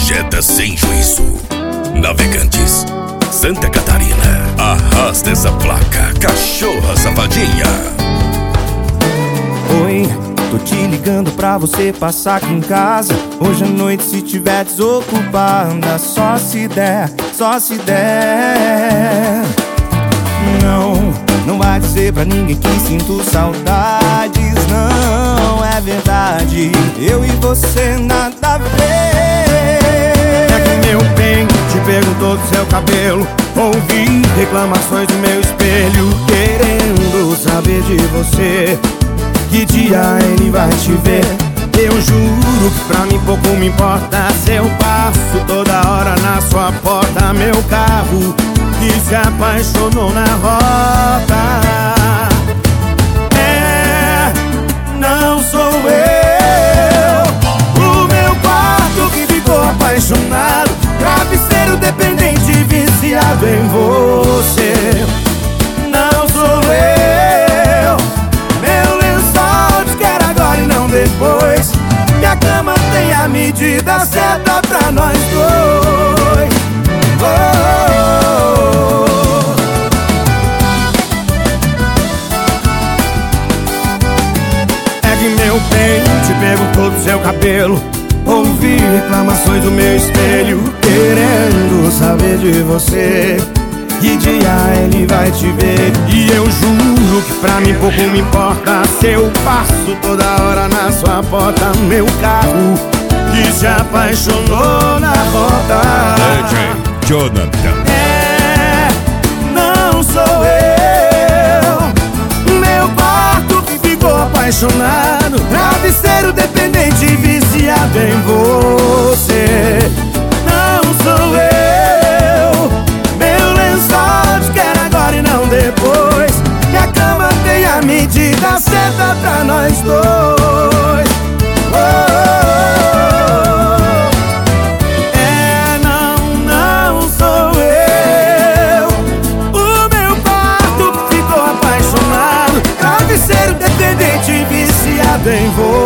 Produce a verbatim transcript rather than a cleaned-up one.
Gorjeta sem juízo. Navegantes, Santa Catarina. Arrasta essa placa, cachorra safadinha. Oi, tô te ligando pra você passar aqui em casa hoje à noite, se tiver desocupada. Só se der, só se der. Não, não vai dizer pra ninguém que sinto saudades. Não, é verdade, eu e você nada a ver. É que meu bem te perguntou do seu cabelo, ouvi reclamações do meu espelho, querendo saber de você, que dia ele vai te ver. Eu juro que pra mim pouco me importa se eu passo toda hora na sua porta. Meu carro que se apaixonou na rota. É, não sou eu. O meu quarto que ficou apaixonado, travesseiro dependente, viciado em você. Não sou eu. Meu lençol te quer agora e não depois. Minha cama tem a medida certa pra nós dois. Oh. É que meu bem te perguntou do seu cabelo, ouvi reclamações do meu espelho, querendo saber de você, que dia ele vai te ver. E eu juro que pra mim pouco me importa se eu passo toda hora na sua porta. Meu carro que se apaixonou na rota. D J Jonathan. É, não sou eu. Meu quarto que ficou apaixonado, travesseiro dependente, viciado em você. Não sou eu. Meu lençol te quer agora e não depois. Minha cama tem a medida certa pra nós dois. Oh. Travesseiro dependente, viciado em você.